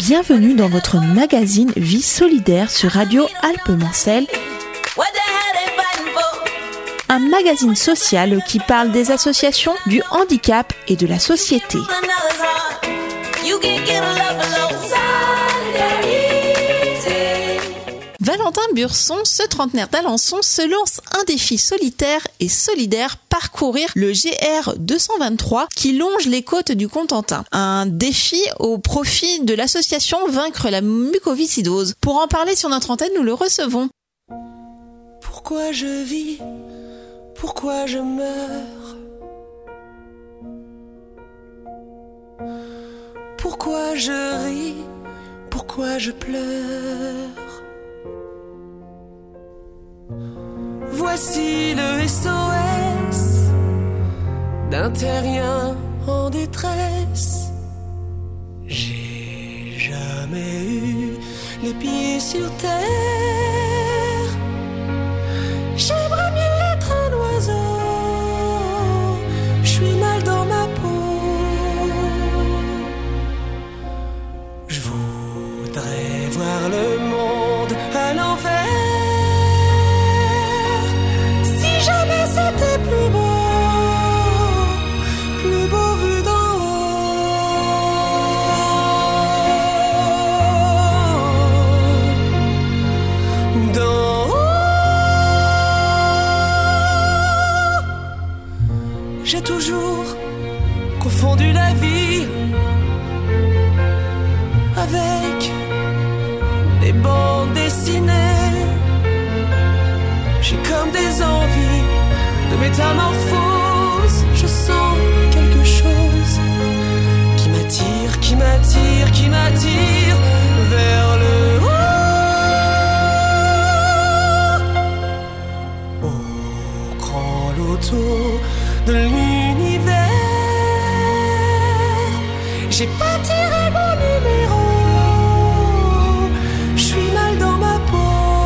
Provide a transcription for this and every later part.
Bienvenue dans votre magazine Vie solidaire sur Radio Alpes-Mancelles. Un magazine social qui parle des associations, du handicap et de la société. Valentin Burson, ce trentenaire d'Alençon, se lance un défi solitaire et solidaire, parcourir le GR 223 qui longe les côtes du Cotentin. Un défi au profit de l'association Vaincre la mucoviscidose. Pour en parler sur notre antenne, nous le recevons. Pourquoi je vis? Pourquoi je meurs? Pourquoi je ris? Pourquoi je pleure? Voici le SOS d'un terrien en détresse. J'ai jamais eu les pieds sur terre. J'aimerais mieux être un oiseau. Je suis mal dans ma peau. Je voudrais voir le monde à l'envers. C'était plus beau vu d'en haut. D'en haut, j'ai toujours confondu la vie avec des bandes dessinées. J'ai comme des envies de métamorphose, je sens quelque chose qui m'attire, qui m'attire, qui m'attire vers le haut. Au grand loto de l'univers, j'ai pas tiré mon numéro. Je suis mal dans ma peau.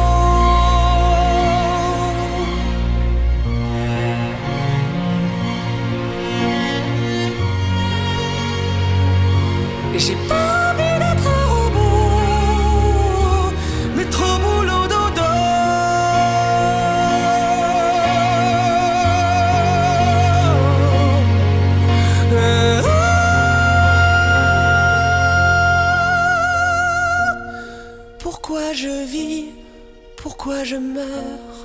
J'ai pas envie d'être un robot, mais trop boulot dodo. Pourquoi je vis? Pourquoi je meurs?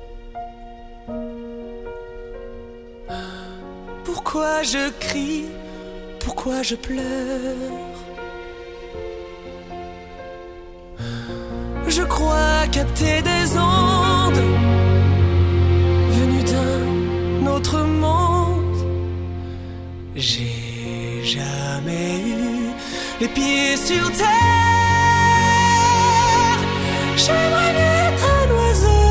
Pourquoi je crie? Pourquoi je pleure? Je crois capter des ondes venues d'un autre monde. J'ai jamais eu les pieds sur terre. J'aimerais mieux être un oiseau.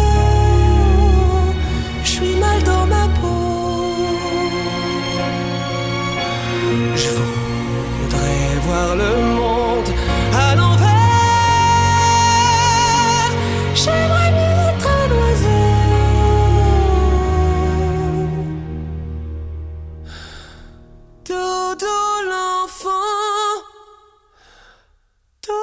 Je suis mal dans ma peau. Je voudrais voir le monde à l'envers. J'aimerais mieux être un oiseau. Dodo l'enfant. Dodo.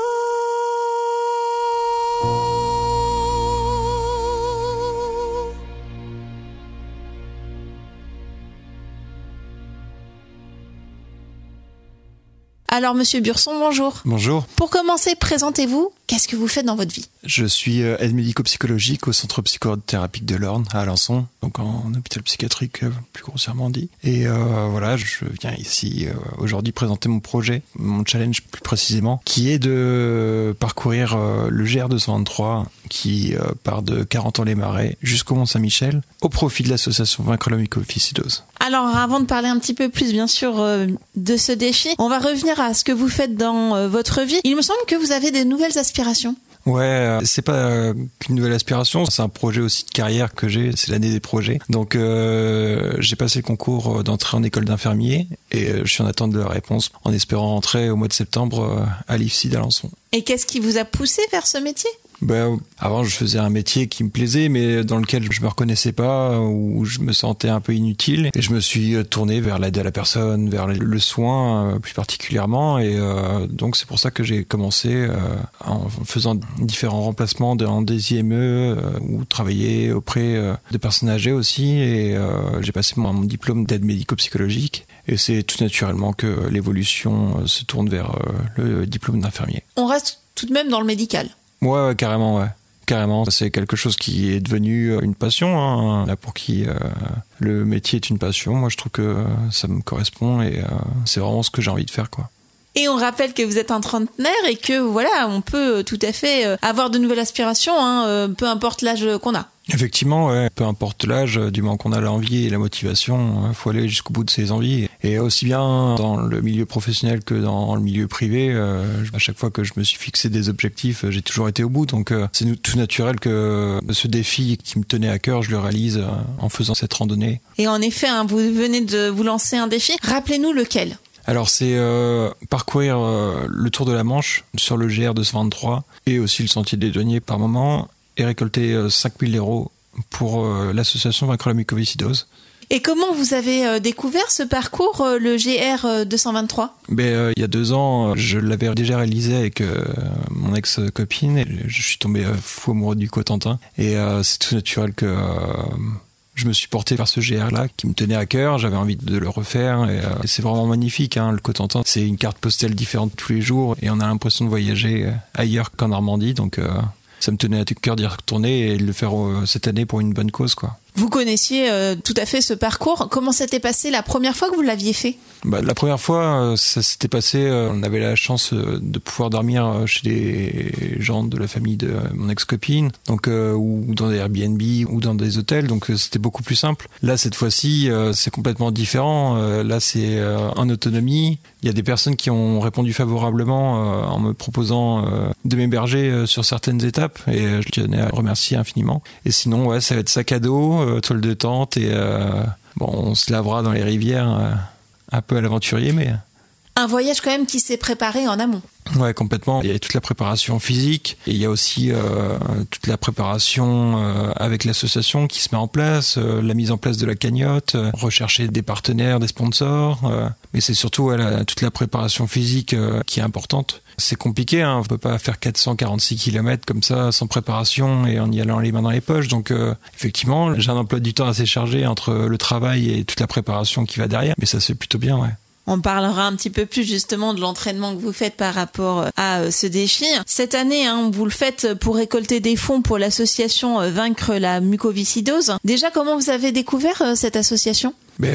Alors, Monsieur Burson, bonjour. Bonjour. Pour commencer, présentez-vous. Qu'est-ce que vous faites dans votre vie? Je suis aide médico-psychologique au centre psychothérapique de l'Orne à Alençon, donc en hôpital psychiatrique plus grossièrement dit. Et voilà, je viens ici aujourd'hui présenter mon projet, mon challenge plus précisément, qui est de parcourir le GR 223 qui part de Carentan-les-Marais jusqu'au Mont-Saint-Michel au profit de l'association Vaincre la mucoviscidose. Alors, avant de parler un petit peu plus, bien sûr, de ce défi, on va revenir à ce que vous faites dans votre vie. Il me semble que vous avez des nouvelles aspirations. Ouais, c'est pas qu'une nouvelle aspiration, c'est un projet aussi de carrière que j'ai, c'est l'année des projets. Donc j'ai passé le concours d'entrée en école d'infirmier et je suis en attente de la réponse en espérant rentrer au mois de septembre à l'IFSI d'Alençon. Et qu'est-ce qui vous a poussé vers ce métier ? Avant, je faisais un métier qui me plaisait, mais dans lequel je me reconnaissais pas, où je me sentais un peu inutile. Et je me suis tourné vers l'aide à la personne, vers le soin plus particulièrement. Et donc, c'est pour ça que j'ai commencé en faisant différents remplacements dans des IME ou travailler auprès de personnes âgées aussi. Et j'ai passé mon diplôme d'aide médico-psychologique. Et c'est tout naturellement que l'évolution se tourne vers le diplôme d'infirmier. On reste tout de même dans le médical. Ouais, carrément, ouais. Carrément, c'est quelque chose qui est devenu une passion. Hein. Là, pour qui le métier est une passion, moi je trouve que ça me correspond et c'est vraiment ce que j'ai envie de faire, quoi. Et on rappelle que vous êtes un trentenaire et que voilà, on peut tout à fait avoir de nouvelles aspirations, peu importe l'âge qu'on a. Effectivement, ouais, peu importe l'âge, du moment qu'on a l'envie et la motivation, faut aller jusqu'au bout de ses envies. Et aussi bien dans le milieu professionnel que dans le milieu privé, à chaque fois que je me suis fixé des objectifs, j'ai toujours été au bout. Donc c'est tout naturel que ce défi qui me tenait à cœur, je le réalise en faisant cette randonnée. Et en effet, vous venez de vous lancer un défi. Rappelez-nous lequel. Alors c'est parcourir le Tour de la Manche sur le GR 223 et aussi le Sentier des Douaniers par moment et récolter 5 000 € pour l'association Vaincre la mucoviscidose. Et comment vous avez découvert ce parcours, le GR 223 ? Il y a 2 ans, je l'avais déjà réalisé avec mon ex-copine et je suis tombé fou amoureux du Cotentin et c'est tout naturel que je me suis porté vers ce GR-là qui me tenait à cœur, j'avais envie de le refaire et c'est vraiment magnifique, hein, le Cotentin. C'est une carte postale différente tous les jours et on a l'impression de voyager ailleurs qu'en Normandie, donc ça me tenait à cœur d'y retourner et de le faire cette année pour une bonne cause, quoi. Vous connaissiez tout à fait ce parcours. Comment s'était passé la première fois que vous l'aviez fait ? La première fois, ça s'était passé, on avait la chance de pouvoir dormir chez des gens de la famille de mon ex-copine, donc ou dans des Airbnb ou dans des hôtels, donc c'était beaucoup plus simple. Là, cette fois-ci, c'est complètement différent. Là, c'est en autonomie. Il y a des personnes qui ont répondu favorablement en me proposant de m'héberger sur certaines étapes et je tenais à remercier infiniment. Et sinon, ouais, ça va être sac à dos, toile de tente et on se lavera dans les rivières un peu à l'aventurier, mais... Un voyage quand même qui s'est préparé en amont. Ouais, complètement. Il y a toute la préparation physique et il y a aussi toute la préparation avec l'association qui se met en place, la mise en place de la cagnotte, rechercher des partenaires, des sponsors, mais c'est surtout toute la préparation physique qui est importante. C'est compliqué, hein. On peut pas faire 446 km comme ça sans préparation et en y allant les mains dans les poches. Donc effectivement, j'ai un emploi du temps assez chargé entre le travail et toute la préparation qui va derrière, mais ça se fait plutôt bien, ouais. On parlera un petit peu plus justement de l'entraînement que vous faites par rapport à ce défi. Cette année, vous le faites pour récolter des fonds pour l'association Vaincre la mucoviscidose. Déjà, comment vous avez découvert cette association ?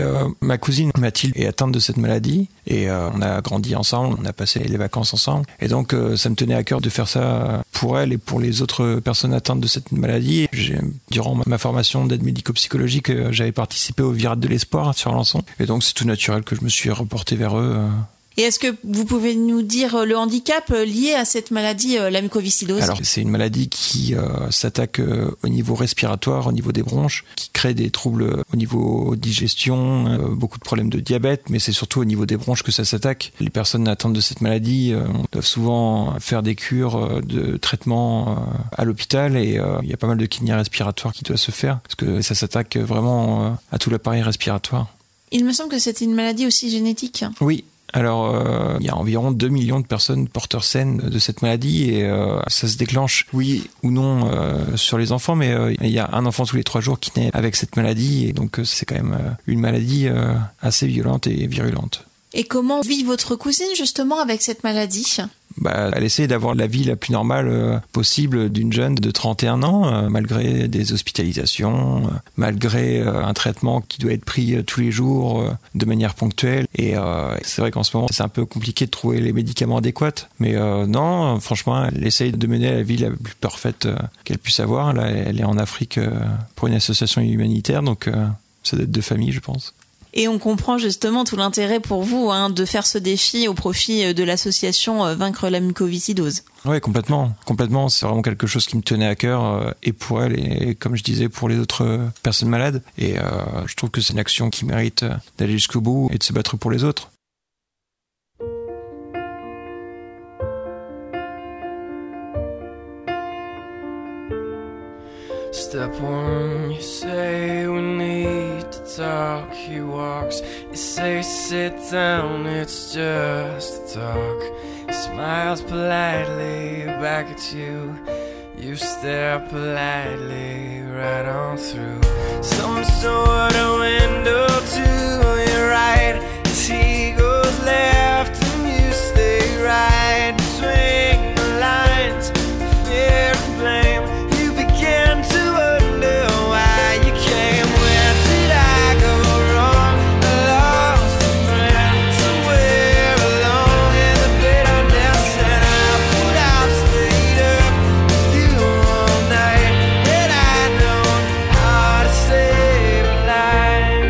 Ma cousine Mathilde est atteinte de cette maladie et on a grandi ensemble, on a passé les vacances ensemble et donc ça me tenait à cœur de faire ça pour elle et pour les autres personnes atteintes de cette maladie. Durant ma formation d'aide médico-psychologique, j'avais participé au Virade de l'Espoir sur Alençon et donc c'est tout naturel que je me suis reporté vers eux. Et est-ce que vous pouvez nous dire le handicap lié à cette maladie, la mucoviscidose ? Alors, c'est une maladie qui s'attaque au niveau respiratoire, au niveau des bronches, qui crée des troubles au niveau digestion, beaucoup de problèmes de diabète, mais c'est surtout au niveau des bronches que ça s'attaque. Les personnes atteintes de cette maladie doivent souvent faire des cures de traitement à l'hôpital et il y a pas mal de kiné respiratoire qui doit se faire parce que ça s'attaque vraiment à tout l'appareil respiratoire. Il me semble que c'est une maladie aussi génétique. Oui. Alors, il y a environ 2 millions de personnes porteurs saines de cette maladie et ça se déclenche, oui ou non, sur les enfants, mais il y a un enfant tous les 3 jours qui naît avec cette maladie et donc c'est quand même une maladie assez violente et virulente. Et comment vit votre cousine justement avec cette maladie ? Elle essaie d'avoir la vie la plus normale possible d'une jeune de 31 ans, malgré des hospitalisations, malgré un traitement qui doit être pris tous les jours de manière ponctuelle. Et c'est vrai qu'en ce moment, c'est un peu compliqué de trouver les médicaments adéquats. Mais non, franchement, elle essaye de mener la vie la plus parfaite qu'elle puisse avoir. Là, elle est en Afrique pour une association humanitaire, donc ça doit être de famille, je pense. Et on comprend justement tout l'intérêt pour vous de faire ce défi au profit de l'association Vaincre la mucoviscidose. Oui, complètement. Complètement. C'est vraiment quelque chose qui me tenait à cœur et pour elle et comme je disais pour les autres personnes malades. Et je trouve que c'est une action qui mérite d'aller jusqu'au bout et de se battre pour les autres. Step one, you say we need to talk. He walks, you say sit down, it's just a talk. He smiles politely back at you. You stare politely right on through some sort of window to your right. As he goes left and you stay right between the lines, fear and blame. You begin to wonder why you came. Where did I go wrong? I lost a friend somewhere along in the bitterness, and I would have stayed up with you all night. Had I known how to save a life.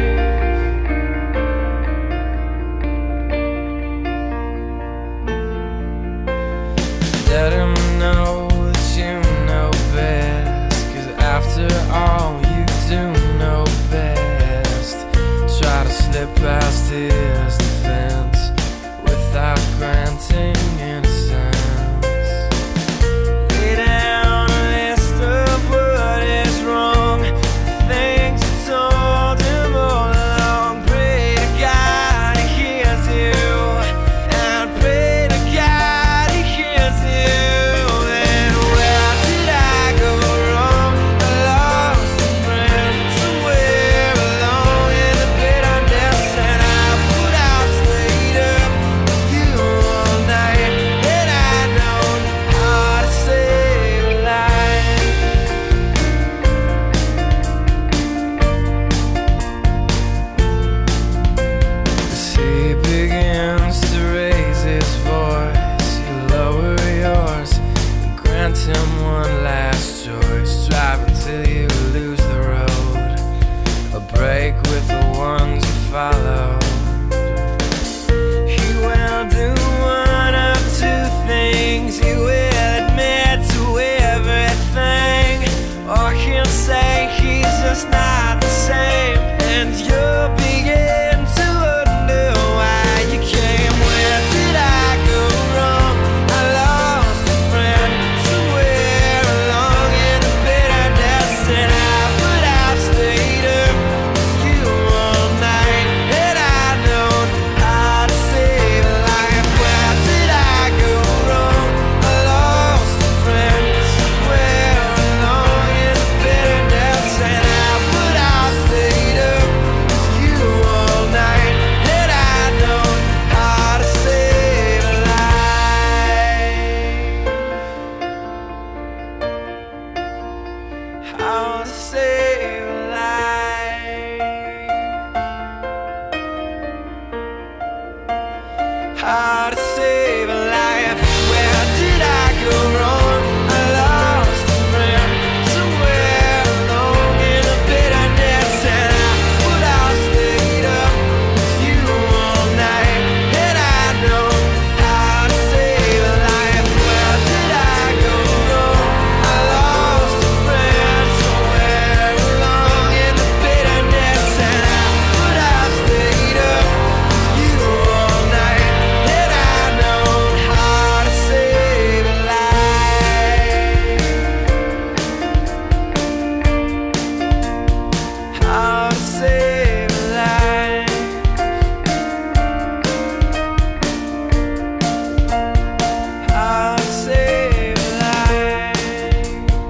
Let him know that you know best, 'cause after all you do know best. Try to slip past his defense without granting innocence. Lay down a list of what is wrong, the things you told him all along. Pray to God he hears you, and pray to God he hears you. And where did I go wrong? I lost a friend somewhere along in the bitterness, and I would have stayed up with you all night. Had I known how to save a life. As he begins to raise his voice, you lower yours and grant him one last choice. Drive until you lose the road, a break with the ones you follow. He will do one of two things. He will admit to everything, or he'll say he's just not the same, and you'll begin to wonder why you came. Where did I go wrong? I lost a friend somewhere along in the bitterness, and I would have stayed up with you all night. Had I known how to save a life. Where did I go wrong? I lost a friend somewhere along in the bitterness, and I would have stayed up with you all night. Had I known how to save a life. How to save a life. How to save a life. Where did I go wrong? I lost a friend somewhere along in the bitterness, and I would have stayed up with you all night. Had I known how to save a life. Where did I go wrong? I lost a friend somewhere along in the bitterness, and I would have stayed up with you all night. Had I known how to save a life. How to save a life. How to save a life.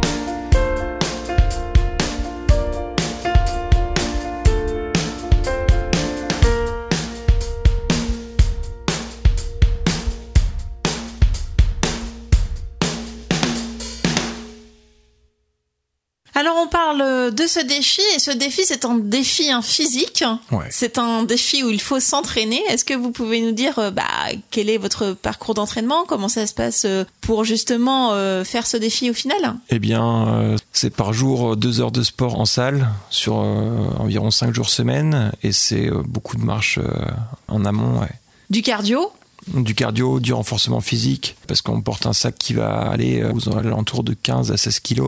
Alors on parle de ce défi, et ce défi c'est un défi physique. Ouais. C'est un défi où il faut s'entraîner. Est-ce que vous pouvez nous dire quel est votre parcours d'entraînement? Comment ça se passe pour justement faire ce défi au final? Eh bien, c'est par jour 2 heures de sport en salle sur environ 5 jours semaine, et c'est beaucoup de marche en amont. Ouais. Du cardio? Du cardio, du renforcement physique, parce qu'on porte un sac qui va aller aux alentours de 15 à 16 kilos.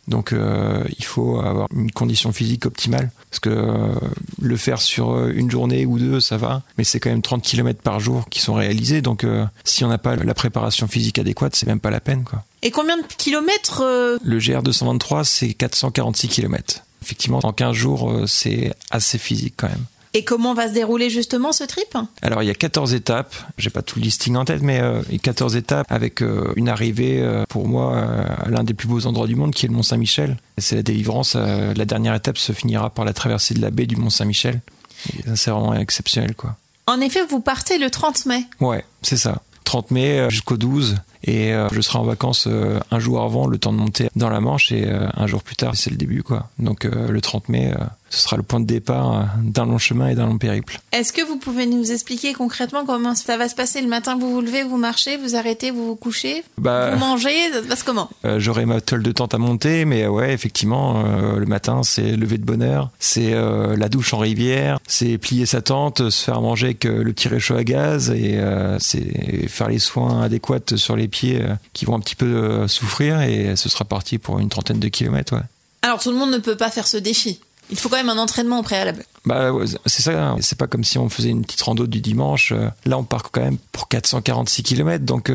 Donc il faut avoir une condition physique optimale, parce que le faire sur une journée ou deux, ça va, mais c'est quand même 30 km par jour qui sont réalisés, donc si on n'a pas la préparation physique adéquate, c'est même pas la peine, quoi. Et combien de kilomètres Le GR 223, c'est 446 km. Effectivement, en 15 jours, c'est assez physique quand même. Et comment va se dérouler justement ce trip ? Alors il y a 14 étapes, j'ai pas tout le listing en tête, mais il y a 14 étapes avec une arrivée pour moi à l'un des plus beaux endroits du monde qui est le Mont-Saint-Michel. C'est la délivrance, la dernière étape se finira par la traversée de la baie du Mont-Saint-Michel. Et ça, c'est vraiment exceptionnel, quoi. En effet, vous partez le 30 mai. Ouais, c'est ça. 30 mai jusqu'au 12 et je serai en vacances un jour avant, le temps de monter dans la Manche, et un jour plus tard c'est le début, quoi. Donc le 30 mai ce sera le point de départ d'un long chemin et d'un long périple. Est-ce que vous pouvez nous expliquer concrètement comment ça va se passer le matin? Vous vous levez, vous marchez, vous arrêtez, vous vous couchez, vous mangez, ça se passe comment? J'aurai ma toile de tente à monter, mais ouais, effectivement, le matin c'est lever de bonne heure, c'est la douche en rivière, c'est plier sa tente, se faire manger avec le petit réchaud à gaz, et c'est faire les soins adéquats sur les pieds qui vont un petit peu souffrir, et ce sera parti pour une 30aine de kilomètres, ouais. Alors tout le monde ne peut pas faire ce défi. Il faut quand même un entraînement au préalable. Bah ouais, c'est ça, c'est pas comme si on faisait une petite rando du dimanche. Là on part quand même pour 446 km, donc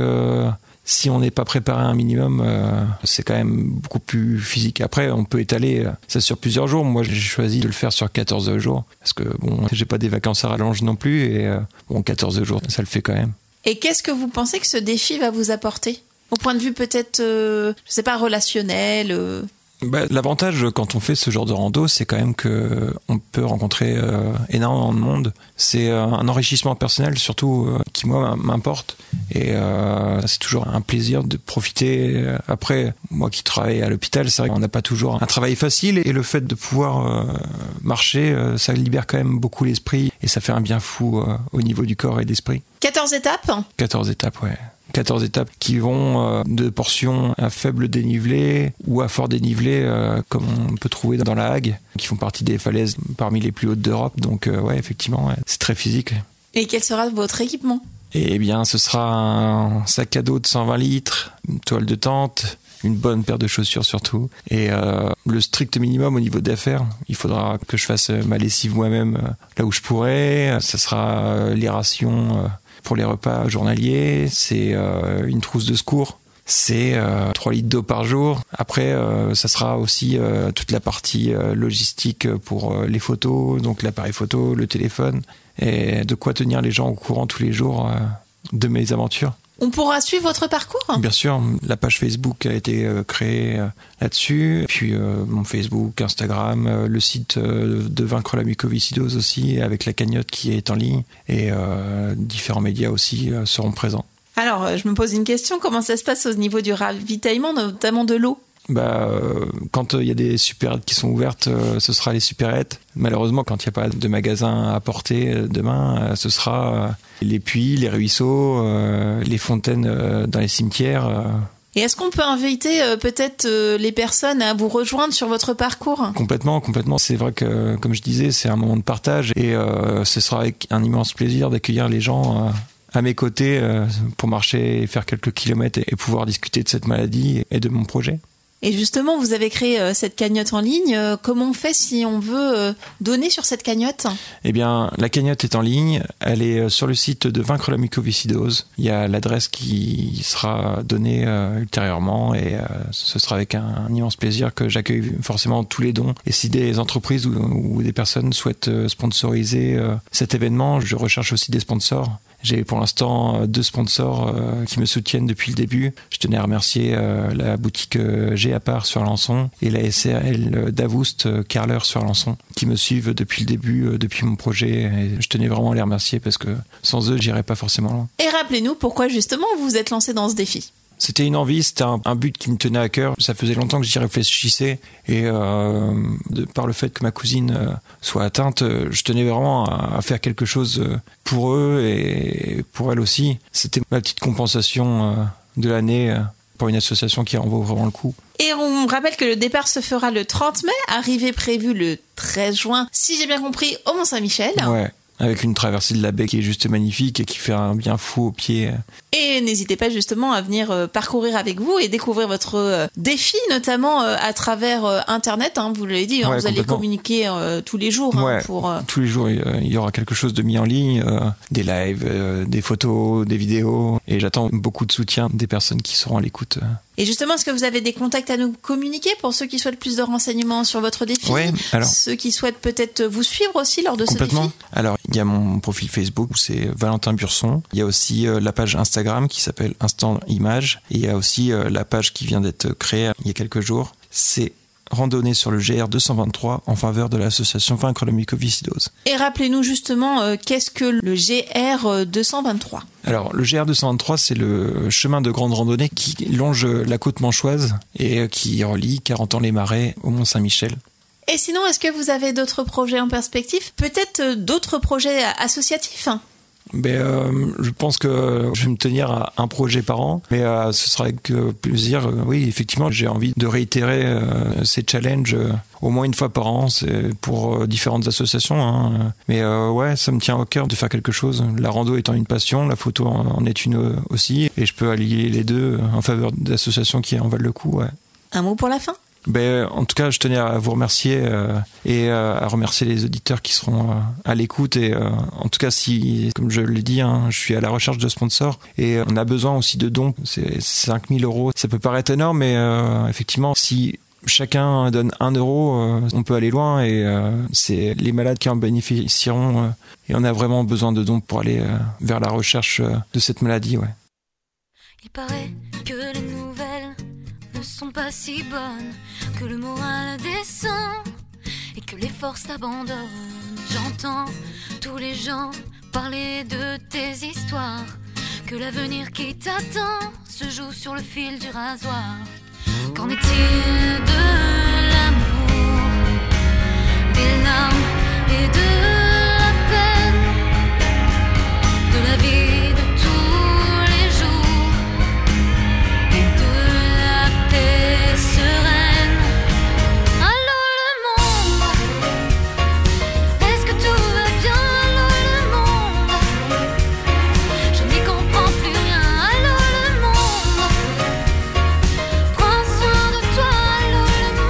si on n'est pas préparé un minimum, c'est quand même beaucoup plus physique. Après on peut étaler ça sur plusieurs jours. Moi j'ai choisi de le faire sur 14 jours, parce que bon, j'ai pas des vacances à rallonge non plus, et 14 jours ça le fait quand même. Et qu'est-ce que vous pensez que ce défi va vous apporter? Au point de vue peut-être, je sais pas, relationnel L'avantage quand on fait ce genre de rando, c'est quand même que on peut rencontrer énormément de monde. C'est un enrichissement personnel surtout qui moi m'importe, et c'est toujours un plaisir de profiter. Après, moi qui travaille à l'hôpital, c'est vrai qu'on n'a pas toujours un travail facile, et le fait de pouvoir marcher, ça libère quand même beaucoup l'esprit, et ça fait un bien fou au niveau du corps et de l'esprit. 14 étapes 14 étapes, ouais. 14 étapes qui vont de portions à faible dénivelé ou à fort dénivelé, comme on peut trouver dans la Hague, qui font partie des falaises parmi les plus hautes d'Europe. Donc ouais, effectivement, ouais, c'est très physique. Et quel sera votre équipement? Eh bien, ce sera un sac à dos de 120 litres, une toile de tente, une bonne paire de chaussures surtout, et le strict minimum au niveau d'affaires. Il faudra que je fasse ma lessive moi-même là où je pourrai. Ça sera les rations pour les repas journaliers, c'est une trousse de secours, c'est 3 litres d'eau par jour. Après, ça sera aussi toute la partie logistique pour les photos, donc l'appareil photo, le téléphone, et de quoi tenir les gens au courant tous les jours de mes aventures. On pourra suivre votre parcours? Bien sûr, la page Facebook a été créée là-dessus, puis mon Facebook, Instagram, le site de Vaincre la mucoviscidose aussi, avec la cagnotte qui est en ligne, et différents médias aussi seront présents. Alors, je me pose une question, comment ça se passe au niveau du ravitaillement, notamment de l'eau? Quand il y a des supérettes qui sont ouvertes, ce sera les supérettes. Malheureusement, quand il n'y a pas de magasin à porter demain, ce sera les puits, les ruisseaux, les fontaines dans les cimetières. Et est-ce qu'on peut inviter peut-être les personnes à vous rejoindre sur votre parcours? Complètement. C'est vrai que, comme je disais, c'est un moment de partage, et ce sera avec un immense plaisir d'accueillir les gens à mes côtés pour marcher et faire quelques kilomètres et pouvoir discuter de cette maladie et de mon projet. Et justement, vous avez créé cette cagnotte en ligne. Comment on fait si on veut donner sur cette cagnotte? Eh bien, la cagnotte est en ligne. Elle est sur le site de Vaincre la mucoviscidose. Il y a l'adresse qui sera donnée ultérieurement, et ce sera avec un immense plaisir que j'accueille forcément tous les dons. Et si des entreprises ou des personnes souhaitent sponsoriser cet événement, je recherche aussi des sponsors. J'ai pour l'instant 2 sponsors qui me soutiennent depuis le début. Je tenais à remercier la boutique G à part sur Alençon et la SRL Davoust Carler sur Alençon, qui me suivent depuis le début, depuis mon projet. Et je tenais vraiment à les remercier, parce que sans eux, j'irais pas forcément loin. Et rappelez-nous pourquoi justement vous vous êtes lancé dans ce défi. C'était une envie, c'était un but qui me tenait à cœur. Ça faisait longtemps que j'y réfléchissais, et par le fait que ma cousine soit atteinte, je tenais vraiment à faire quelque chose pour eux et pour elle aussi. C'était ma petite compensation de l'année pour une association qui en vaut vraiment le coup. Et on rappelle que le départ se fera le 30 mai, arrivée prévue le 13 juin, si j'ai bien compris, au Mont-Saint-Michel. Ouais. avec une traversée de la baie qui est juste magnifique et qui fait un bien fou aux pieds. Et n'hésitez pas justement à venir parcourir avec vous et découvrir votre défi, notamment à travers Internet. Hein, vous l'avez dit, vous allez communiquer tous les jours. Tous les jours, il y aura quelque chose de mis en ligne, des lives, des photos, des vidéos. Et j'attends beaucoup de soutien des personnes qui seront à l'écoute. Et justement, est-ce que vous avez des contacts à nous communiquer pour ceux qui souhaitent plus de renseignements sur votre défi? Oui, alors. Ceux qui souhaitent peut-être vous suivre aussi lors de ce défi? Alors, il y a mon profil Facebook où c'est Valentin Burson. Il y a aussi la page Instagram qui s'appelle Instant Image. Et il y a aussi la page qui vient d'être créée il y a quelques jours. C'est randonnée sur le GR 223 en faveur de l'association Vaincre la mucoviscidose. Et rappelez-nous justement, qu'est-ce que le GR 223? Alors, le GR 223, c'est le chemin de grande randonnée qui longe la côte manchoise et qui relie Carentan-les-Marais au Mont-Saint-Michel. Et sinon, est-ce que vous avez d'autres projets en perspective? Peut-être d'autres projets associatifs? Je pense que je vais me tenir à un projet par an, mais ce sera avec plaisir. Oui, effectivement, j'ai envie de réitérer ces challenges au moins une fois par an. C'est pour différentes associations, hein. Mais ça me tient au cœur de faire quelque chose. La rando étant une passion, la photo en est une aussi, et je peux allier les deux en faveur d'associations qui en valent le coup. Ouais. Un mot pour la fin? En tout cas, je tenais à vous remercier et à remercier les auditeurs qui seront à l'écoute. Et en tout cas, si, comme je l'ai dit, je suis à la recherche de sponsors et on a besoin aussi de dons. C'est 5 000 €. Ça peut paraître énorme, mais effectivement, si chacun donne 1 euro, on peut aller loin et c'est les malades qui en bénéficieront. Et on a vraiment besoin de dons pour aller vers la recherche de cette maladie. Ouais. Il paraît que les nouvelles ne sont pas si bonnes, que le moral descend et que les forces t'abandonnent. J'entends tous les gens parler de tes histoires, que l'avenir qui t'attend se joue sur le fil du rasoir. Qu'en est-il de l'amour, des larmes et de la peine, de la vie de tous les jours et de la paix sereine? Allô le monde, est-ce que tout va bien? Allô le monde, je n'y comprends plus rien. Allô le monde, prends soin de toi. Allô le monde.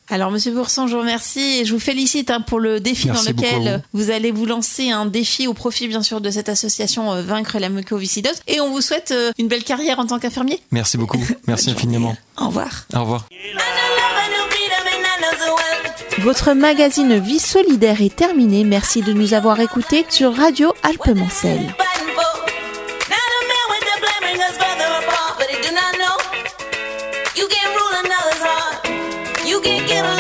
Alors, Monsieur Bourson, je vous remercie et je vous félicite pour le défi Merci dans lequel beaucoup. vous allez vous lancer, un défi au profit, bien sûr, de cette association Vaincre la mucoviscidose. Et on vous souhaite une belle carrière en tant qu'infirmier. Merci beaucoup. Merci infiniment. Au revoir. Au revoir. Votre magazine Vie solidaire est terminé. Merci de nous avoir écoutés sur Radio Alpes-Mancel. You can't rule another's heart. You can't get along.